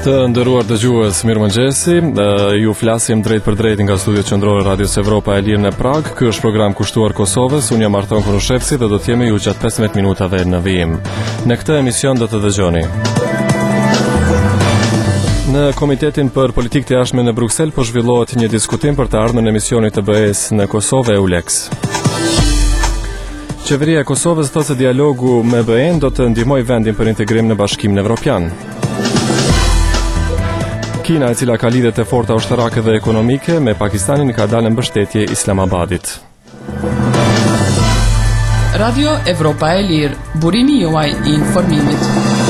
Të nderuar dëgjues, mirëmëngjesi. Ju flasim drejt për drejt nga studiot qendrore Radios Evropa e Lirë në Prag. Ky është program kushtuar Kosovës. Unë jam Arton Konushevci dhe do të jemi ju gjatë 15 minutave në vijim. Në këtë emision do të dëgjoni. Në Komitetin për Politikë të Jashtme në Bruksel po zhvillohet një diskutim për të ardhmen e misionit të BE-s në Kosovë EULEX. Qeveria e Kosovës thotë se dialogu me BE-n do të ndihmojë vendin për integrim në Bashkimin Evropian. Kina, e cila ka lidhje të forta ushtarake dhe ekonomike me Pakistanin, ka dalë në mbështetje Islamabadit. Radio Evropa e Lirë, burimi juaj I informimit.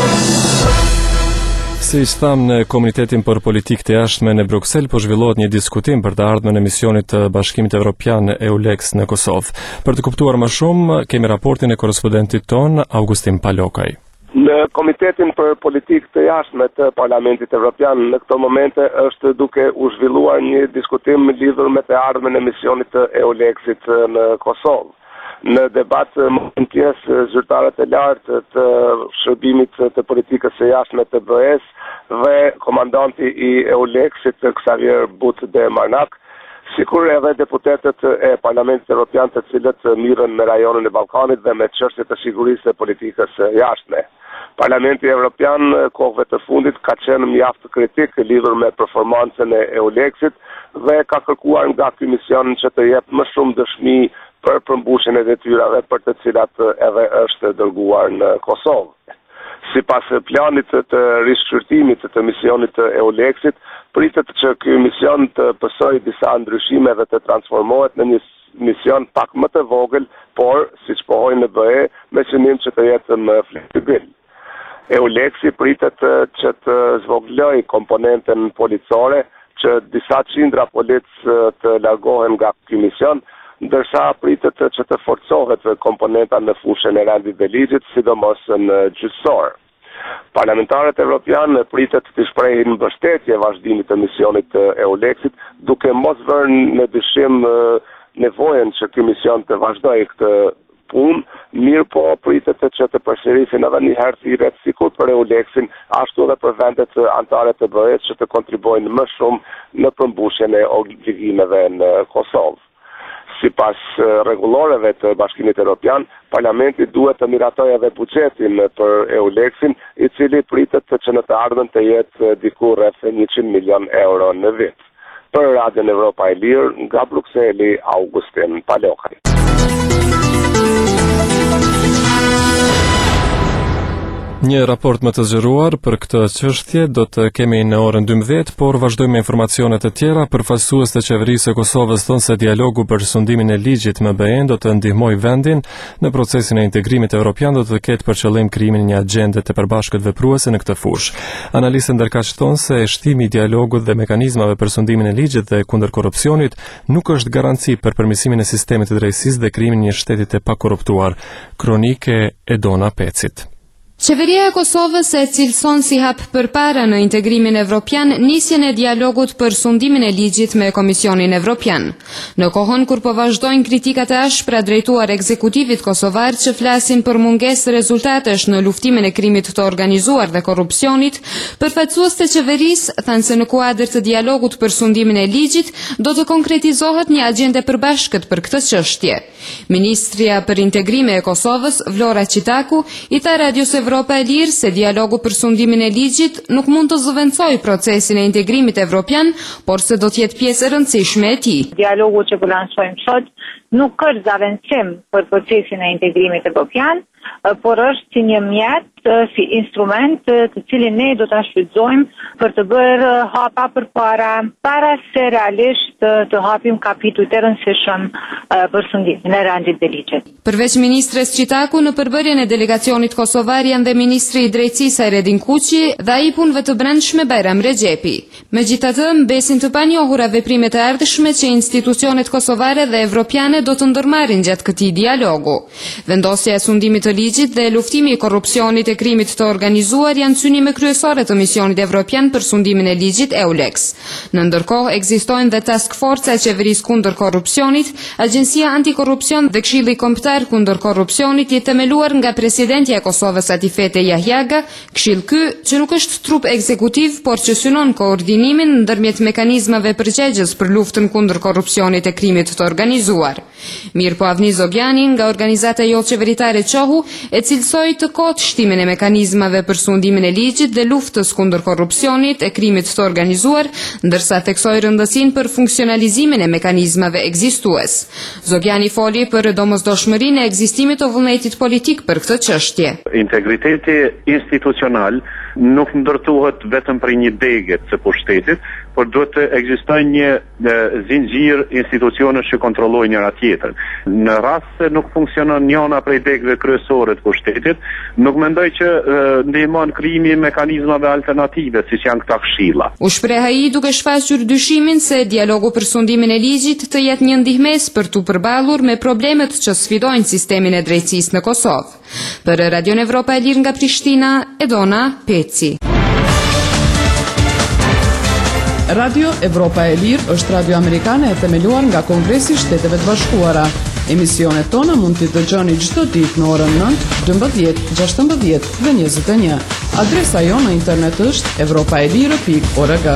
Si që thamë, në Komitetin për Politikë të Jashtme në Bruksel po zhvillohet një diskutim për të ardhmen e misionit të Bashkimit Evropian EULEX në Kosovë. Për të kuptuar më shumë, kemi raportin e korrespondentit ton, Augustin Palokaj. Në Komitetin për Politikë të Jashtme të Parlamentit Evropian në këto momente është duke u zhvilluar një diskutim lidhur me të ardhmen e misionit të EULEX-it në Kosovë. Në debat më pjesë zyrtarët e lartë të shërbimit të politikës së jashtme të BE-s dhe komandanti I EULEX-it Xavier But de Marnak, sikur edhe deputetët e Parlamentit Evropian të cilët mirën me rajonin e Ballkanit dhe me çështjet e sigurisë dhe politikës së jashtme. Parlamenti Evropian kohëve të fundit ka qenë mjaft kritik lidhur me performancën e EULEX-it dhe ka kërkuar nga ky mision që të jep më shumë dëshmi për përmbushjen e detyrave për të cilat edhe është dërguar në Kosovë. Sipas planit të rishqyrtimit të misionit të EULEX-it, pritet që ky mision të pësojë disa ndryshime dhe të transformohet në një mision pak më të vogël, por siç pohoi në BE, me qëllim që të jetë më fleksibil. EULEX-i pritet që të zvoglojë komponenten policore, që disa qindra polic të largohen nga ky mision, ndërsa pritet që të forcohet komponenta në fushën e rendit dhe ligjit, sidomos në gjyqësor. Parlamentarët evropian pritet të shprehin mbështetje vazhdimit të misionit të EULEX-it, duke mos vënë në dyshim nevojën që ky mision të vazhdojë këtë punë, mirë po pritet që të përsërisin edhe një herë thirrjet sikur për EULEX-in, ashtu edhe për vendet anëtare të BE-s që të kontribuojnë më shumë në përmbushjen e obligimeve në Kosovë. Sipas rregulloreve të Bashkimit Evropian, Parlamenti duhet të miratojë edhe buxhetin për EULEX-in, I cili pritet që në të ardhmen të jetë diku rreth 100 milion euro në vit. Për Radion Evropa e Lirë, nga Brukseli, Augustin Palokaj. Një raport më të zgjeruar për këtë çështje do të kemi në orën 12, por vazhdojmë me informacione të tjera. Përfaqësues të qeverisë së Kosovës thonë se dialogu për sundimin e ligjit me BE-n do të ndihmojë vendin në procesin e integrimit evropian, do të ketë për qëllim krijimin e një agjende të përbashkët vepruese në këtë fushë. Analistët ndërkaq thonë se shtimi I dialogut dhe mekanizmave për sundimin e ligjit dhe kundër korrupsionit nuk është garanci për përmirësimin e sistemit të drejtësisë dhe krijimin e një shteti të pakorruptuar. Kronike e Dona Pecit. Qeveria e Kosovës e cilëson si hap përpara në integrimin evropian nisjen e dialogut për sundimin e ligjit me Komisionin Evropian. Në kohën kur po vazhdojnë kritikat e ashpra drejtuar ekzekutivit kosovar që flasin për mungesë rezultatesh në luftimin e krimit të organizuar dhe korrupsionit, përfaqësues të qeverisë thanë se në kuadër të dialogut për sundimin e ligjit do të konkretizohet një agjende përbashkët për këtë çështje. Ministria për Integrime e Kosovës, Vlora Qitaku, I tha Radios Evropa e Lirë se dialogu për sundimin e ligjit nuk mund të zëvendësojë procesin e integrimit evropian, por se do të jetë pjesë e rëndësishme e tij. Dialogu që po lansojmë sot nuk është zavendësim për procesin e integrimit evropian, por është si një mjet, si instrument të cilin ne do ta shfrytëzojmë për të bërë hapa përpara, para se realisht të hapim kapitull të rëndësishëm për sundimin e rendit dhe ligjit. Përveç ministres Qitaku, në përbërjen e delegacionit kosovar janë dhe ministri I drejtësisë Ajredin Kuqi dhe ai punëve të brendshme Bajram Rexhepi. Megjithatë, mbesin të panjohura veprimet e ardhshme që institucionet kosovare dhe evropiane do të ndërmarrin gjatë këtij dialogu. Vendosja e sundimit të ligjit dhe luftimi I korrupsionit e krimit të organizuar janë synime kryesore të misionit evropian për sundimin e ligjit EULEX. Në ndërkohë ekzistojnë dhe task forca e qeverisë kundër korrupsionit, Agjencia Antikorrupsion dhe Këshilli Kombëtar kundër korrupsionit I themeluar nga presidentja e Kosovës Latifete Jahjaga, këshill ky që nuk është trup ekzekutiv, por që synon koordinimin ndërmjet mekanizmave përgjegjës për luftën kundër korrupsionit e krimit të organizuar. Mirpo Avni Zogjani nga organizata jo qeveritare Qohu e cilësoi të kotë shtimin e mekanizmave për sundimin e ligjit dhe luftës kundër korrupsionit e krimit të organizuar, ndërsa theksoi rëndësinë për funksionalizimin e mekanizmave ekzistues. Zogjani foli për domosdoshmërinë e ekzistimit të vullnetit politik për këtë çështje. Integriteti institucional nuk ndërtohet vetëm për një degë të pushtetit, por duhet të ekzistojë një zinxhir institucionesh që kontrollojnë njëra tjetrën. Në rast se nuk funksionon njëna prej degëve kryesore të pushtetit, nuk mendoj që ndihmon krijimi i mekanizmave alternative siç janë këta këshilla. U shpreh ai duke shfaqur dyshimin se dialogu për sundimin e ligjit të jetë një ndihmës për tu përballur me problemet që sfidojnë sistemin e drejtësisë në Kosovë. Për Radio Evropa e Lirë nga Prishtina, Edona Peci. Radio Evropa e Lirë është radio amerikane e themeluar nga Kongresi i Shteteve të Bashkuara. Emisionet tona mund t'i dëgjoni çdo ditë në orën 9, 12, 16 dhe 21. Adresa jonë në internet është europaelire.org.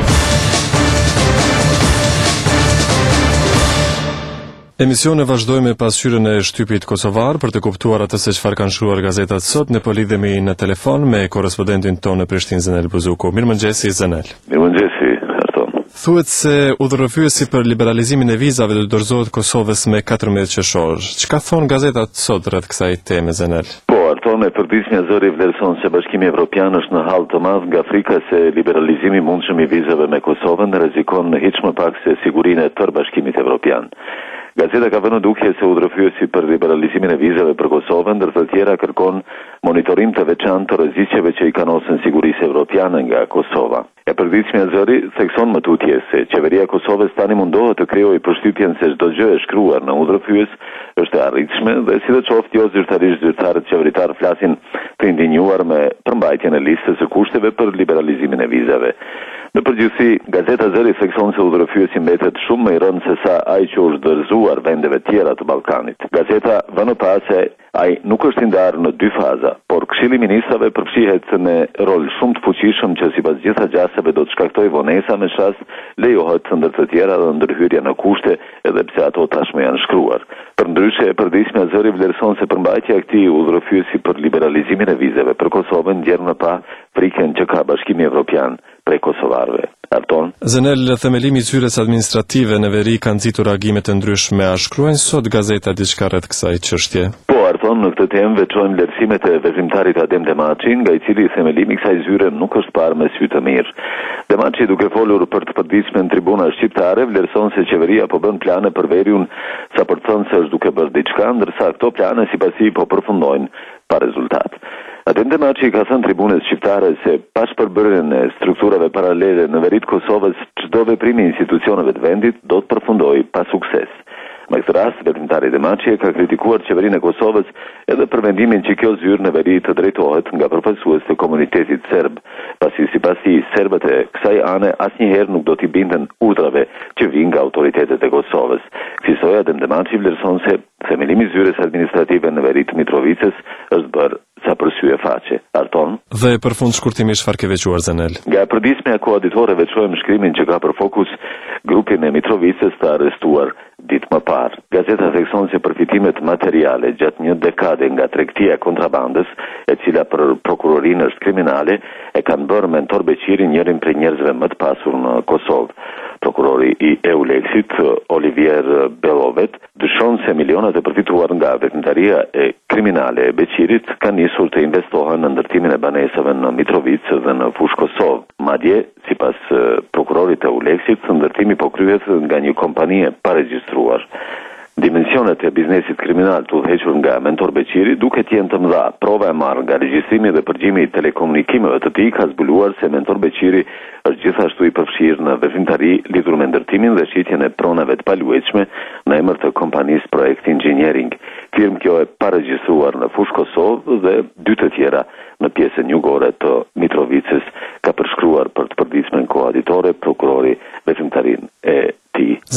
Emisione vazhdojmë me pasqyrën e shtypit kosovar për të kuptuar atë se çfarë kanë shkruar gazetat sot. Ne po lidhemi në telefon me korrespondentin tonë në Prishtinë, Zenel Buzuku. Mirëmëngjesi Zenel. Mirëmëngjesi, Arton. Thuhet se udhërrëfyesi për liberalizimin e vizave do dorëzohet Kosovës me 14 qershor. Çka thon gazetat sot rreth kësaj teme, Zenel? Po, Arton, me përditshmja zëri vlerëson se Bashkimi Evropian është në hall të madh nga frika se liberalizimi i mundshëm i vizave me Kosovën rrezikon hiç më pak se sigurinë e tërë Bashkimit Evropian. Gazeta ka vënë dukje se udhërëfyesi për liberalizimin e vizave për Kosovën, ndër të tjera kërkon monitorim të veçantë të rrezikeve që i kanosen sigurisë evropiane nga Kosova. E përditshmja zëri thekson më tutje se qeveria e Kosovës tani mundohet të krijojë përshtypjen se çdo gjë e shkruar në udhërëfyes është e arritshme dhe sidoqoftë jo zyrtarisht zyrtarët qeveritar flasin të indinjuar me përmbajtjen e listës së kushteve për liberalizimin e vizave. Në përgjithësi, gazeta zëri thekson se udhërëfyesi mbetet shumë më i rënd se sa ai që është dorëzuar vendeve tjera të Ballkanit. Gazeta vënë pas se ai nuk është i ndarë në dy faza, por Këshilli i Ministrave përfshihet në rol shumë të fuqishëm që sipas gjitha gjasave do të shkaktojë vonesa me shas lejohet ndër të tjera dhe ndërhyrja në kushte edhe pse ato tashmë janë shkruar. Përndryshe, e përditshmja zëri vlerëson se përmbajtja e këtij udhërëfyesi për liberalizimin e vizave për Kosovën ndjen më pa frikën që ka Bashkimi Evropian prej kosovarëve. Arton. Zenel, themelimi i zyres administrative në veri kanë nxitur reagime të ndryshme. A shkruajnë sot gazeta diçka rreth kësaj çështje? Po, Arton, në këtë temë veçojmë vlerësimet e veprimtarit Adem Demaçi, nga i cili themelimi i kësaj zyre nuk është parë me sy të mirë. Demaçi, duke folur për të përditshme në tribuna shqiptare, vlerëson se qeveria po bën plane për veriun sa për të thënë se është duke bërë diçka, ndërsa këto plane sipas tij po përfundojnë pa rezultat. Adem Demaçi ka thënë tribunës shqiptare se pas përbërjen e strukturave paralele në veri të Kosovës, çdo veprim i institucioneve të vendit do të përfundojë pa sukses. Në këtë rast, veprimtari Demaçi ka kritikuar qeverinë e Kosovës edhe për vendimin që kjo zyrë në veri të drejtohet nga përfaqësues të komunitetit serb, pasi sipas tij serbët e kësaj ane asnjëherë nuk do t'i binden urdhrave që vijnë nga autoritetet e Kosovës. Kësaj Adem Demaçi vlerëson se themelimi i zyres administrative në veri të Mitrovicës është bërë sa për sy e faqe. Arton. Dhe për fund shkurtimisht çfarë ke veçuar, Zenel? Nga përditshmja koaditore veçojmë shkrimin që ka për fokus grupin e Mitrovicës të arrestuar ditë më parë. Gazeta thekson se përfitimet materiale gjatë një dekade nga tregtia e kontrabandës, e cila për prokurorinë është kriminale, e kanë bërë Mentor Beqiri njërin prej njerëzve më të pasur në Kosovë. Prokurori i EULEX-it, Olivier Belovet, dyshon se milionat e përfituar nga veprimtaria e kriminale e Beqirit kanë nisur të investohen në ndërtimin e banesave në Mitrovicë dhe në fushë Kosovë. Madje, sipas prokurorit e EULEX-it, ndërtimi po kryhet nga një kompani e paregjistruar. Dimensionet e biznesit kriminal të udhëhequr nga Mentor Beqiri duket jenë të mëdha. Prova e marrë nga regjistrimi dhe përgjimi i telekomunikimeve të tij ka zbuluar se Mentor Beqiri është gjithashtu i përfshirë në veprimtari lidhur me ndërtimin dhe shitjen e pronave të paluajtshme në emër të kompanisë Projekt Engineering. Firmë kjo e paregjistruar në fushë Kosovë dhe dy të tjera në pjesën jugore të Mitrovicës, ka përshkruar për të përditshmën koaditore prokurori veprimtarin e tij.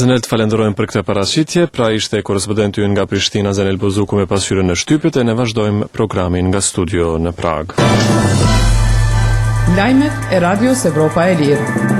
Ne të falenderojmë për këtë paraqitje. Pra ishte korrespondenti ynë nga Prishtina Zanel Bozuku me pasqyrën në shtypjet e ne vazhdojmë programin nga studio në Prag. Lajmet e Radios Evropa e Lirë.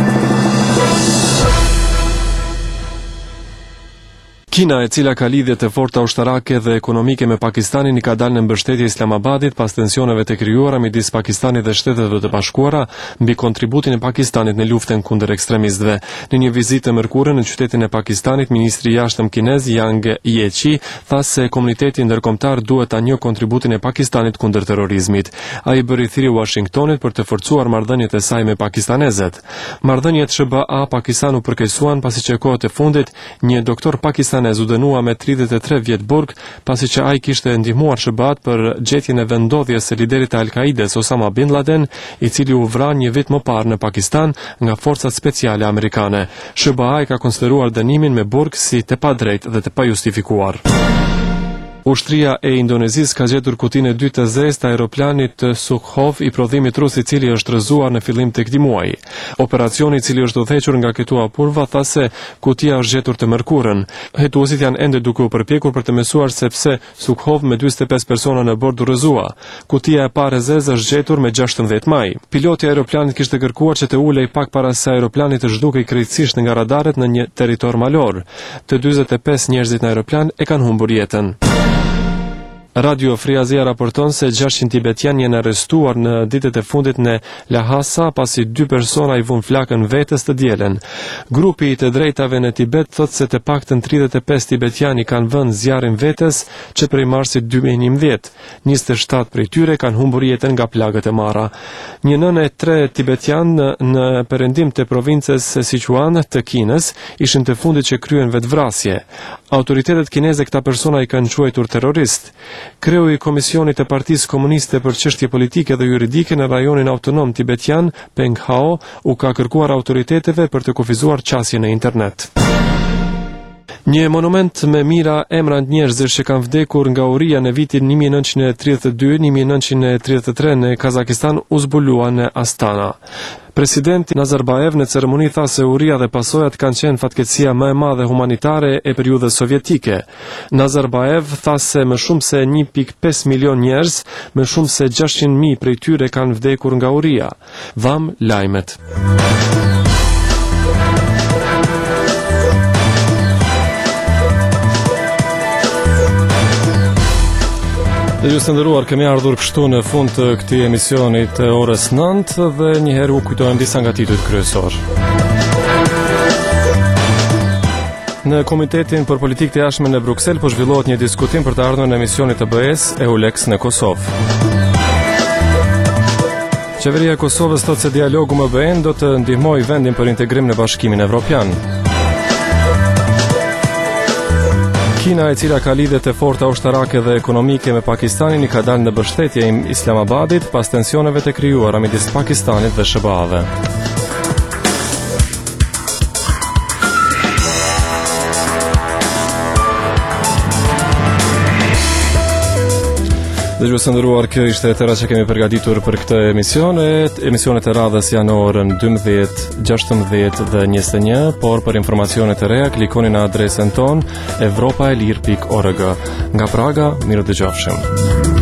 Kina, e cila ka lidhje të forta ushtarake dhe ekonomike me Pakistanin, i ka dalë në mbështetje Islamabadit pas tensioneve të krijuara midis Pakistanit dhe Shtetet e Bashkuara mbi kontributin e Pakistanit në luftën kundër ekstremistëve. Në një vizitë mërkurë në qytetin e Pakistanit, ministri i jashtëm kinez Yang Jiechi tha se komuniteti ndërkombëtar duhet ta njohë kontributin e Pakistanit kundër terrorizmit. Ai bëri thirrje Washingtonit për të forcuar marrëdhëniet e saj me pakistanezët. Marrëdhëniet SBA Pakistan u përkeqësuan pasi që kohët e fundit një doktor pakistanez u dënua me 33 vjet burg pasi që ai kishte ndihmuar SBA-t për gjetjen e vendodhjes së liderit të Al-Kaides Osama bin Laden, i cili u vra një vit më parë në Pakistan nga forcat speciale amerikane. SBA ka konsideruar dënimin me burg si të padrejtë dhe të pajustifikuar. Ushtria e Indonezisë ka gjetur kutinë e dytë të zezë të aeroplanit Sukhov i prodhimit rus, i cili është rrëzuar në fillim të këtij muaji. Operacioni, i cili është udhëhequr nga Ketua Purva, tha se kutia është gjetur të mërkurën. Hetuesit janë ende duke u përpjekur për të mësuar se pse Sukhov me 45 persona në bord u rrëzua. Kutia e parë e zezë është gjetur me 16 maj. Piloti i aeroplanit kishte kërkuar që të ulej pak para se aeroplani të zhdukej krejtësisht nga radaret në një territor malor. Të 45 njerëzit në aeroplan e kanë humbur jetën. Radio Free Asia raporton se 600 tibetian janë arrestuar në ditët e fundit në Lhasa pasi 2 persona i vun flakën vetes të dielën. Grupi i të drejtave në Tibet thot se të paktën 35 tibetiani kanë vënë zjarrin vetes që prej marsit 2011. 27 prej tyre kanë humbur jetën nga plagët e marra. Një nënë e 3 tibetian në perëndim të provincës Sichuan të Kinës ishin të fundit që kryen vetvrasje. Autoritetet kineze këta persona i kanë quajtur terrorist. Kreu i Komisionit të Partisë Komuniste për çështje politike dhe juridike në rajonin autonom tibetian, Peng Hao, u ka kërkuar autoriteteve për të kufizuar qasjen në internet. Një monument me mira emra njerëzish që kanë vdekur nga uria në vitin 1932-1933 në Kazakistan u zbulua në Astana. Presidenti Nazarbayev në ceremoni tha se uria dhe pasojat kanë qenë fatkeqësia më e madhe humanitare e periudhës sovjetike. Nazarbayev tha se më shumë se 1.5 milion njerëz, më shumë se 600.000 prej tyre kanë vdekur nga uria. Vam lajmet. Dhe ju të nderuar, kemi ardhur kështu në fund të këtij emisioni të orës 9 dhe njëherë u kujtojmë disa nga titujt kryesor. Në Komitetin për Politikë të Jashtme në Bruksel po zhvillohet një diskutim për të ardhmen e misionit të BE-s EULEX në Kosovë. Qeveria e Kosovës thotë se dialogu me BE-n do të ndihmojë vendin për integrim në Bashkimin Evropian. Kina, e cila ka lidhje të forta ushtarake dhe ekonomike me Pakistanin, i ka dalë në mbështetje Islamabadit pas tensioneve të krijuara midis Pakistanit dhe SBA-ve. Dhe ju të nderuar, kjo ishte tëra që kemi përgatitur për këtë emision. Emisionet e radhës janë në orën 12, 16 dhe 21, por për informacionet e reja klikoni në adresën tonë europaelir.org. Nga Praga, mirë dëgjofshim.